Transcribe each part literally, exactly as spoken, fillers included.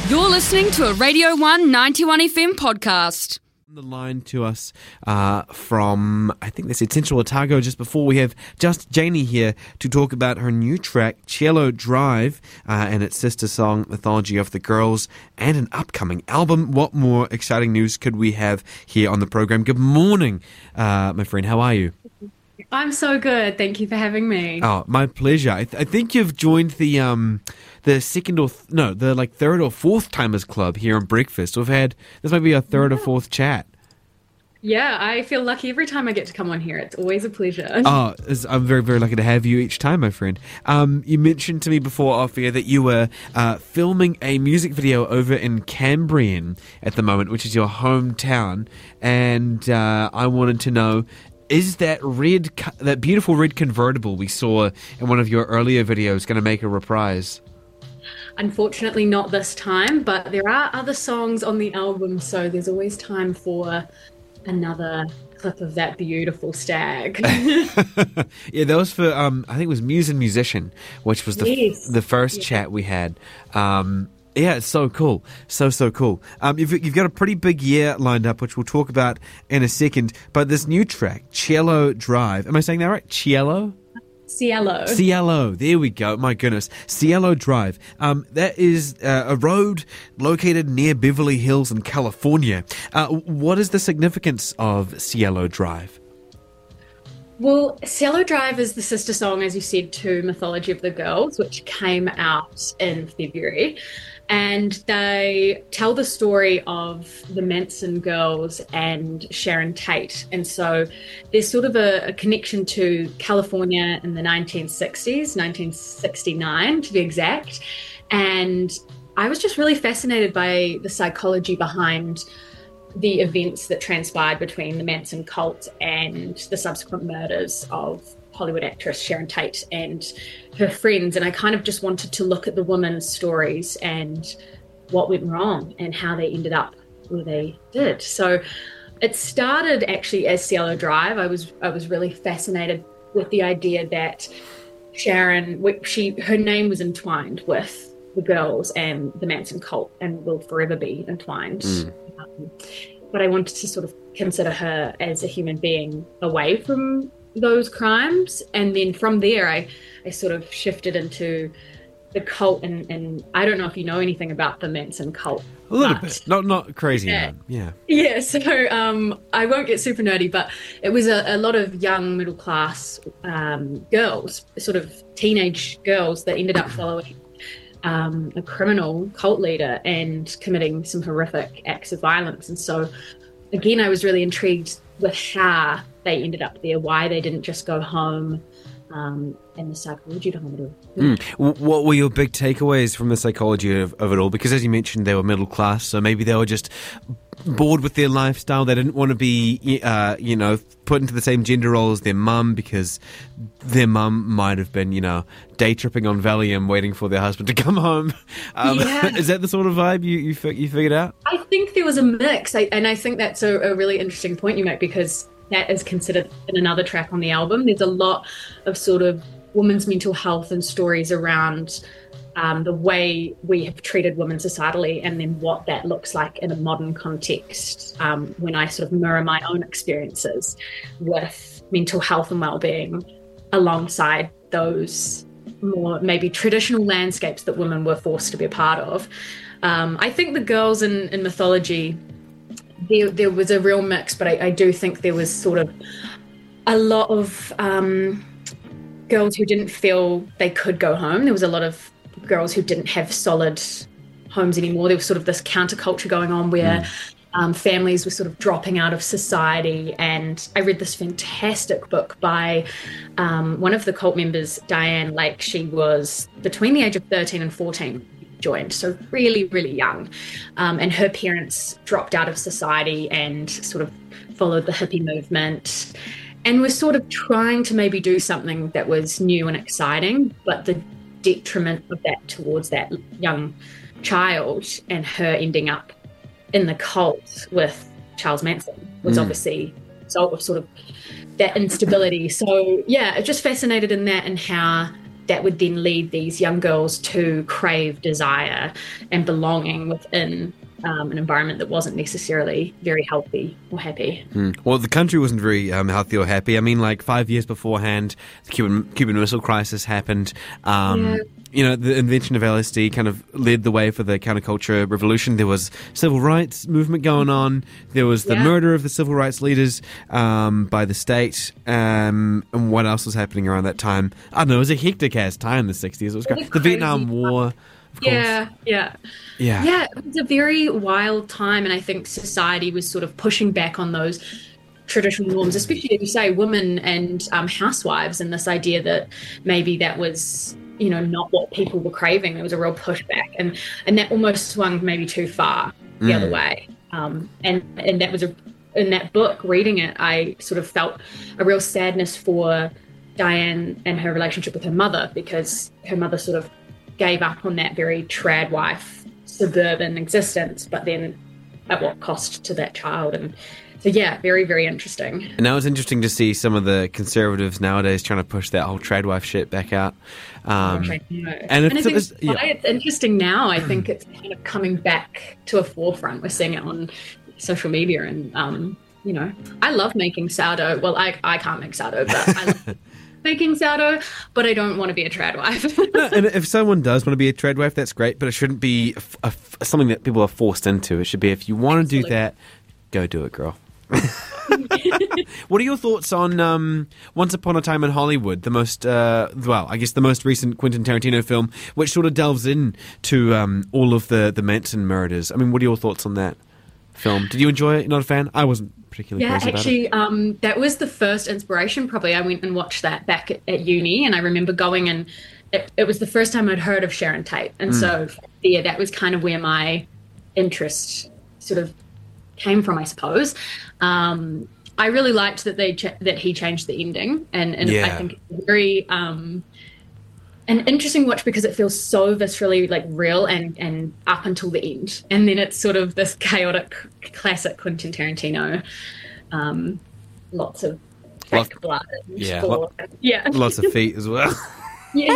You're listening to a Radio one ninety-one F M podcast. On the line to us uh, from, I think they said Central Otago just before, we have just Janie here to talk about her new track, Cielo Drive, uh, and its sister song, Mythology of the Girls, and an upcoming album. What more exciting news could we have here on the program? Good morning, uh, my friend. How are you? I'm so good. Thank you for having me. Oh, my pleasure. I, th- I think you've joined the um the second or th- no the like third or fourth timers club here on Breakfast. We've had this might be our third yeah. or fourth chat. Yeah, I feel lucky every time I get to come on here. It's always a pleasure. Oh, I'm very, very lucky to have you each time, my friend. Um, you mentioned to me before off air that you were uh, filming a music video over in Cambrian at the moment, which is your hometown, and uh, I wanted to know, is that red, that beautiful red convertible we saw in one of your earlier videos going to make a reprise? Unfortunately, not this time, but there are other songs on the album, so there's always time for another clip of that beautiful stag. Yeah, that was for, um, I think it was Muse and Musician, which was the yes. the first yeah. chat we had. Um, yeah, it's so cool. So, so cool. Um, you've, you've got a pretty big year lined up, which we'll talk about in a second. But this new track, Cielo Drive, am I saying that right? Cielo? Cielo. Cielo. There we go. My goodness. Cielo Drive. Um, that is uh, a road located near Beverly Hills in California. Uh, what is the significance of Cielo Drive? Well, Cielo Drive is the sister song, as you said, to Mythology of the Girls, which came out in February. And they tell the story of the Manson girls and Sharon Tate. And so there's sort of a, a connection to California in the nineteen sixties, nineteen sixty-nine to be exact. And I was just really fascinated by the psychology behind the events that transpired between the Manson cult and the subsequent murders of Hollywood actress Sharon Tate and her friends. And I kind of just wanted to look at the women's stories and what went wrong and how they ended up where they did. So it started actually as Cielo Drive. I was I was really fascinated with the idea that Sharon, she her name was entwined with the girls and the Manson cult and will forever be entwined. Mm. Um, but I wanted to sort of consider her as a human being away from those crimes, and then from there I, I sort of shifted into the cult, and, and I don't know if you know anything about the Manson cult. A little bit, not not crazy, yeah, yeah. Yeah, so um, I won't get super nerdy, but it was a, a lot of young middle class um, girls, sort of teenage girls that ended up following um, a criminal cult leader and committing some horrific acts of violence. And so again, I was really intrigued with how they ended up there, why they didn't just go home, um, and the psychology behind it all. Mm. What were your big takeaways from the psychology of, of it all? Because as you mentioned, they were middle class, so maybe they were just bored with their lifestyle. They didn't want to be, uh, you know, put into the same gender role as their mum, because their mum might have been, you know, day tripping on Valium, waiting for their husband to come home. Um, yeah. Is that the sort of vibe you you, you figured out? I think there was a mix, I, and I think that's a, a really interesting point you make, because that is considered in another track on the album. There's a lot of sort of women's mental health and stories around um, the way we have treated women societally, and then what that looks like in a modern context, um, when I sort of mirror my own experiences with mental health and well-being alongside those more maybe traditional landscapes that women were forced to be a part of. Um, I think the girls in, in Mythology, There, there was a real mix, but I, I do think there was sort of a lot of um, girls who didn't feel they could go home. There was a lot of girls who didn't have solid homes anymore. There was sort of this counterculture going on where mm. um, families were sort of dropping out of society. And I read this fantastic book by um, one of the cult members, Diane Lake. She was between the age of thirteen and fourteen. Joined, so really, really young. Um, and her parents dropped out of society and sort of followed the hippie movement and was sort of trying to maybe do something that was new and exciting, but the detriment of that towards that young child and her ending up in the cult with Charles Manson was mm. obviously a result of sort of that instability. So yeah, just fascinated in that and how that would then lead these young girls to crave desire and belonging within um, an environment that wasn't necessarily very healthy or happy. Mm. Well, the country wasn't very um, healthy or happy. I mean, like five years beforehand, the Cuban, Cuban Missile Crisis happened. Um, yeah. You know, the invention of L S D kind of led the way for the counterculture revolution. There was civil rights movement going on. There was the yeah. murder of the civil rights leaders um, by the state. Um, and what else was happening around that time? I don't know. It was a hectic ass time in the sixties. It was, it was great. The Vietnam War, of course. Yeah, yeah. Yeah. Yeah, it was a very wild time, and I think society was sort of pushing back on those traditional norms, especially, as you say, women and um, housewives, and this idea that maybe that was, you know, not what people were craving. There was a real pushback, and and that almost swung maybe too far the Mm. other way. Um, and and that was a in that book, reading it, I sort of felt a real sadness for Diane and her relationship with her mother, because her mother sort of gave up on that very trad wife suburban existence, but then at what cost to that child. And so, yeah, very, very interesting. And now it's interesting to see some of the conservatives nowadays trying to push that whole trad wife shit back out. Um, Which I know. and if And I it think was- yeah. why it's interesting now. I think it's kind of coming back to a forefront. We're seeing it on social media, and um, you know, I love making sourdough. Well, I I can't make sourdough, but I love making sourdough. But I don't want to be a trad wife. No, and if someone does want to be a trad wife, that's great, but it shouldn't be a, a, something that people are forced into. It should be, if you want to do Absolutely. that, go do it, girl. What are your thoughts on um, Once Upon a Time in Hollywood, the most, uh, well, I guess the most recent Quentin Tarantino film, which sort of delves into um, all of the, the Manson murders? I mean, what are your thoughts on that film? Did you enjoy it? You're not a fan? I wasn't particularly Yeah, crazy about it. actually, um, that was the first inspiration. Probably, I went and watched that back at, at uni, and I remember going and it, it was the first time I'd heard of Sharon Tate, and Mm. so yeah, that was kind of where my interest sort of came from, I suppose. Um, I really liked that they ch- that he changed the ending, and, and Yeah. I think it's very um, an interesting watch, because it feels so viscerally like real and and up until the end, and then it's sort of this chaotic classic Quentin Tarantino. Um, lots of Lot- fake blood. And yeah, gore. lot- yeah, Lots of feet as well. yeah.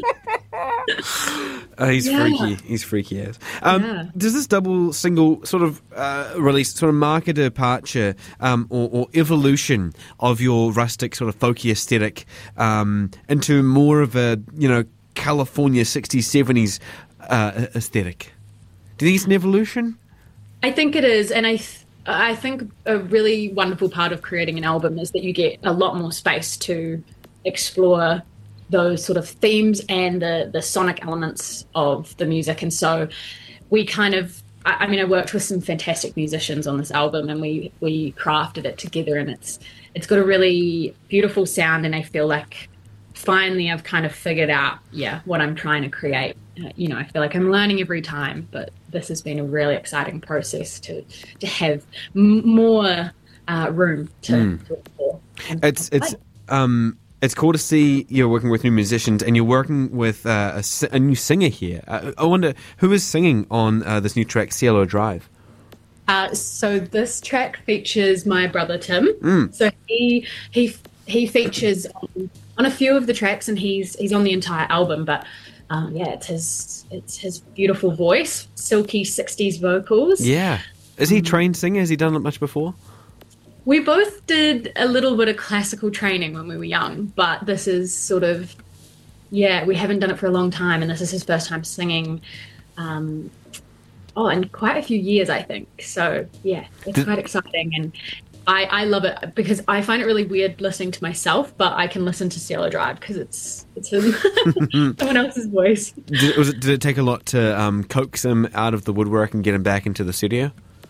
Uh, he's Yeah. freaky. He's freaky ass. Um, Yeah. Does this double single sort of uh, release sort of mark a departure um, or, or evolution of your rustic sort of folky aesthetic um, into more of a, you know, California sixties, seventies uh, aesthetic? Do you think it's an evolution? I think it is, and I th- I think a really wonderful part of creating an album is that you get a lot more space to explore those sort of themes and the the sonic elements of the music. And so we kind of, I, I mean, I worked with some fantastic musicians on this album, and we we crafted it together, and it's it's got a really beautiful sound, and I feel like finally I've kind of figured out, yeah, what I'm trying to create. Uh, you know, I feel like I'm learning every time, but this has been a really exciting process to to have m- more uh, room to, Mm. to explore. It's it's um it's cool to see you're working with new musicians, and you're working with uh, a, si- a new singer here. Uh, I wonder who is singing on uh, this new track, Cielo Drive. Uh, so this track features my brother Tim. Mm. So he he he features on, on a few of the tracks, and he's he's on the entire album. But um, yeah, it's his it's his beautiful voice, silky sixties vocals. Yeah, is he a trained singer? Has he done it much before? We both did a little bit of classical training when we were young, but this is sort of, yeah, we haven't done it for a long time, and this is his first time singing. Um, oh, in quite a few years, I think. So yeah, it's Did- quite exciting, and I, I love it because I find it really weird listening to myself, but I can listen to Cielo Drive because it's it's him, someone else's voice. Did, was it, did it take a lot to um, coax him out of the woodwork and get him back into the studio?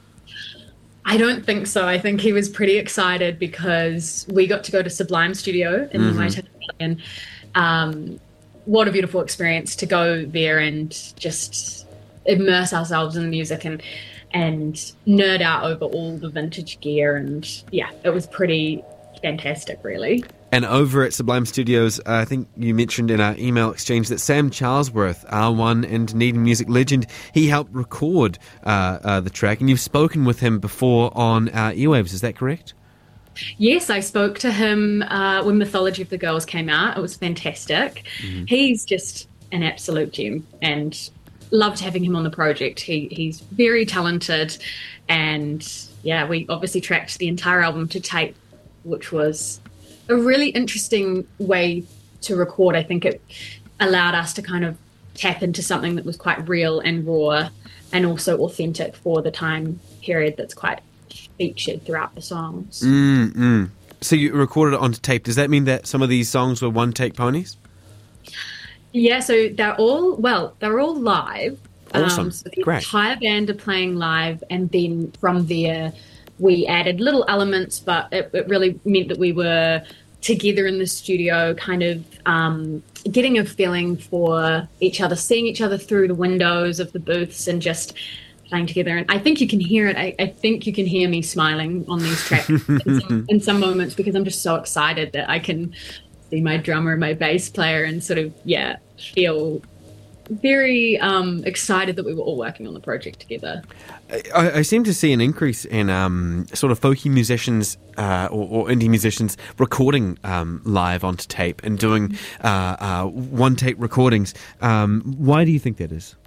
I don't think so. I think he was pretty excited because we got to go to Sublime Studio in Mhm. the White and um, what a beautiful experience to go there and just immerse ourselves in the music and and nerd out over all the vintage gear. And yeah, it was pretty fantastic, really. And over at Sublime Studios, uh, I think you mentioned in our email exchange that Sam Charlesworth, R one and Dunedin music legend, he helped record uh, uh, the track, and you've spoken with him before on our earwaves, is that correct? Yes, I spoke to him uh, when Mythology of the Girls came out. It was fantastic. Mm-hmm. He's just an absolute gem, and loved having him on the project. He he's very talented, and yeah, we obviously tracked the entire album to tape, which was a really interesting way to record. I think it allowed us to kind of tap into something that was quite real and raw, and also authentic for the time period that's quite featured throughout the songs. Mm-mm. So you recorded it onto tape. Does that mean that some of these songs were one-take ponies? Yeah, so they're all, well, they're all live. Awesome. Um, so the Great. entire band are playing live, and then from there we added little elements, but it, it really meant that we were together in the studio, kind of um, getting a feeling for each other, seeing each other through the windows of the booths and just playing together. And I think you can hear it. I, I think you can hear me smiling on these tracks in, some, in some moments, because I'm just so excited that I can see my drummer and my bass player and sort of, yeah, feel very um, excited that we were all working on the project together. I, I seem to see an increase in um, sort of folky musicians uh, or, or indie musicians recording um, live onto tape and doing uh, uh, one-take recordings. Um, why do you think that is?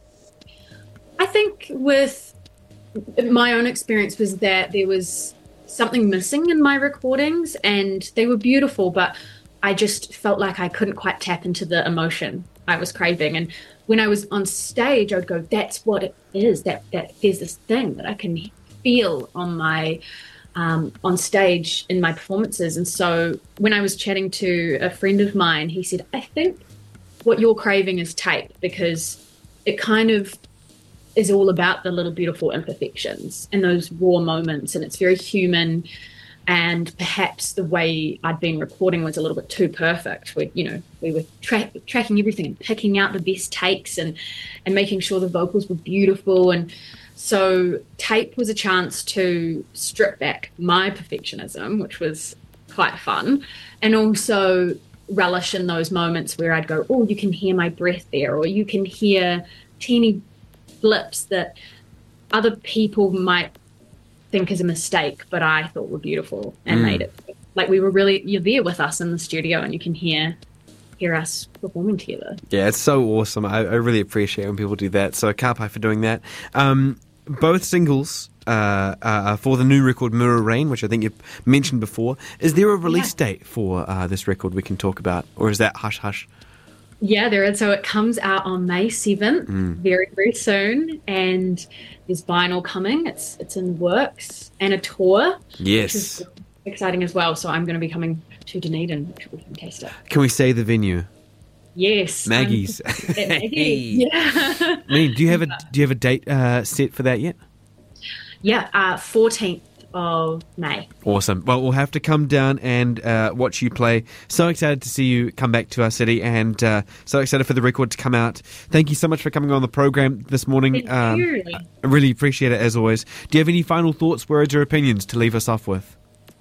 I think with my own experience was that there was something missing in my recordings, and they were beautiful, but I just felt like I couldn't quite tap into the emotion I was craving. And when I was on stage, I would go, that's what it is, that, that there's this thing that I can feel on my um, on stage in my performances. And so when I was chatting to a friend of mine, he said, I think what you're craving is tape, because it kind of is all about the little beautiful imperfections and those raw moments, and it's very human. And perhaps the way I'd been recording was a little bit too perfect. We, you know, we were tra- tracking everything and picking out the best takes and, and making sure the vocals were beautiful. And so tape was a chance to strip back my perfectionism, which was quite fun, and also relish in those moments where I'd go, oh, you can hear my breath there, or you can hear teeny blips that other people might think is a mistake, but I thought were beautiful and mm. made it like we were really, you're there with us in the studio and you can hear hear us performing together. Yeah, it's so awesome. I, I really appreciate when people do that. So Kapai for doing that. Um, both singles uh, uh, for the new record Mirror Rain, which I think you mentioned before. Is there a release yeah. date for uh, this record we can talk about, or is that hush hush? Yeah, there is. So it comes out on May seventh, mm. very, very soon. And there's vinyl coming. It's it's in the works. And a tour. Yes. Which is exciting as well. So I'm going to be coming to Dunedin, which will be fantastic. Can we say the venue? Yes. Maggie's. Maggie's. Yeah. I mean, do you have a, do you have a date uh, set for that yet? Yeah, uh, fourteenth of May. Awesome. Well, we'll have to come down and uh, watch you play. So excited to see you come back to our city, and uh, so excited for the record to come out. Thank you so much for coming on the program this morning. Thank um, you. I really appreciate it, as always. Do you have any final thoughts, words, or opinions to leave us off with?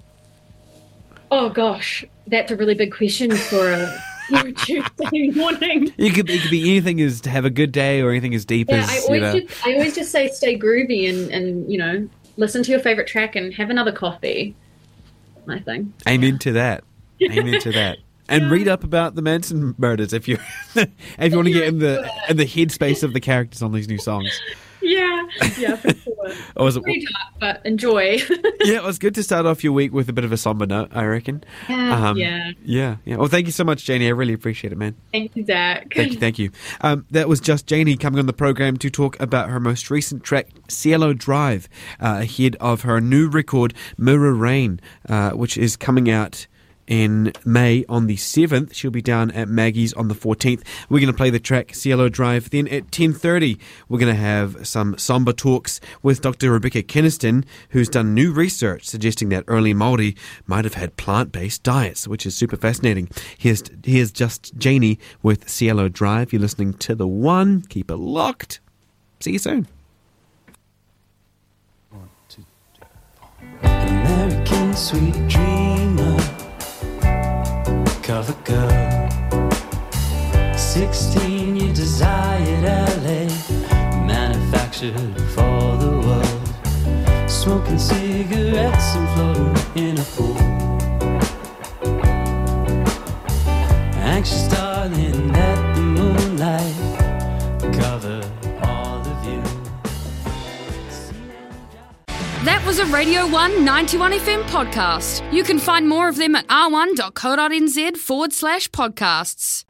Oh, gosh. That's a really big question for a Tuesday morning. You could, it could be anything as to have a good day, or anything as deep yeah, as, I always, you know. just, I always just say stay groovy and, and, you know, listen to your favourite track and have another coffee. My thing. Amen to that. Amen to that. And yeah. read up about the Manson murders if you if you want to get in the in the headspace of the characters on these new songs. Yeah, yeah, for sure. Or was it, pretty dark, but enjoy. Yeah, it was good to start off your week with a bit of a somber note, I reckon. Yeah, um, yeah. Yeah, yeah. Well, thank you so much, Janie. I really appreciate it, man. Thank you, Zach. Thank you, thank you. Um, that was just Janie coming on the program to talk about her most recent track, Cielo Drive, uh, ahead of her new record, Mirror Rain, uh, which is coming out in May on the seventh. She'll be down at Maggie's on the fourteenth. We're going to play the track Cielo Drive. Then at ten thirty, we're going to have some somber talks with Doctor Rebecca Keniston, who's done new research suggesting that early Māori might have had plant-based diets, which is super fascinating. Here's, here's just Janie with Cielo Drive. You're listening to The One. Keep it locked. See you soon. One, two, three, four. American sweet dreamer, cover girl, sixteen you desired L A, manufactured for the world, smoking cigarettes and floating in a pool. Anxious darling, let the moonlight cover all of you. That was a Radio one ninety-one F M podcast. You can find more of them at r one dot co dot n z forward slash podcasts.